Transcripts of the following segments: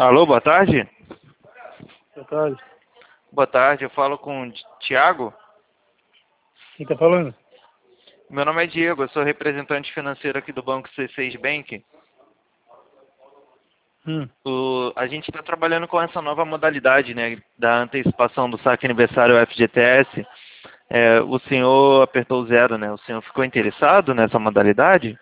Alô, boa tarde? Boa tarde. Boa tarde, eu falo com o Thiago. Quem tá falando? Meu nome é Diego, eu sou representante financeiro aqui do Banco C6 Bank. A gente está trabalhando com essa nova modalidade, né, da antecipação do saque aniversário FGTS. O senhor apertou zero, né? O senhor ficou interessado nessa modalidade?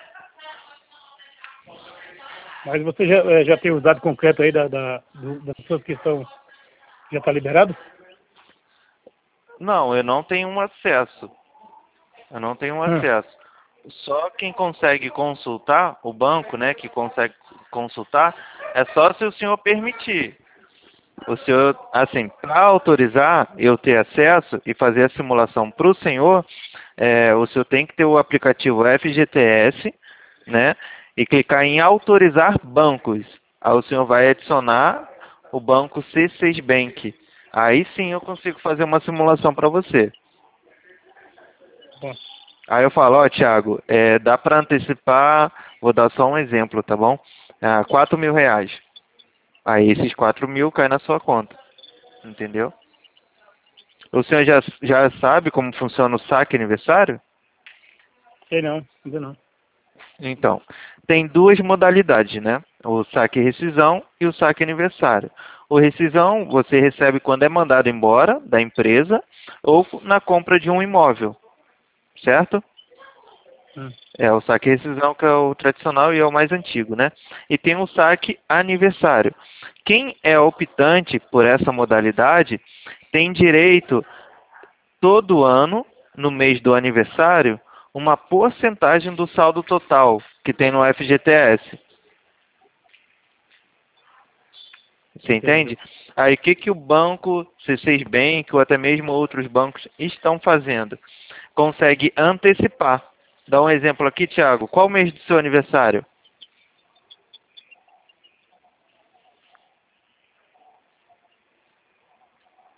Mas você já tem os dados concretos aí das pessoas que já está liberado? Não, eu não tenho um acesso. Eu não tenho um acesso. Só quem consegue consultar, o banco, né, que consegue consultar, é só se o senhor permitir. O senhor, assim, para autorizar eu ter acesso e fazer a simulação para o senhor tem que ter o aplicativo FGTS, né, e clicar em autorizar bancos. Aí o senhor vai adicionar o banco C6 Bank. Aí sim eu consigo fazer uma simulação para você. Bom. Aí eu falo, ó, Thiago, dá para antecipar, vou dar só um exemplo, tá bom? R$ 4.000. Aí esses 4.000 caem na sua conta, entendeu? O senhor já sabe como funciona o saque aniversário? Sei não, ainda não. Então, tem duas modalidades, né? O saque rescisão e o saque aniversário. O rescisão você recebe quando é mandado embora da empresa ou na compra de um imóvel, certo? O saque rescisão que é o tradicional e é o mais antigo, né? E tem o saque aniversário. Quem é optante por essa modalidade tem direito todo ano, no mês do aniversário, uma porcentagem do saldo total que tem no FGTS. Você entende? Aí o que o banco C6 Bank ou até mesmo outros bancos estão fazendo? Consegue antecipar. Dá um exemplo aqui, Thiago. Qual o mês do seu aniversário?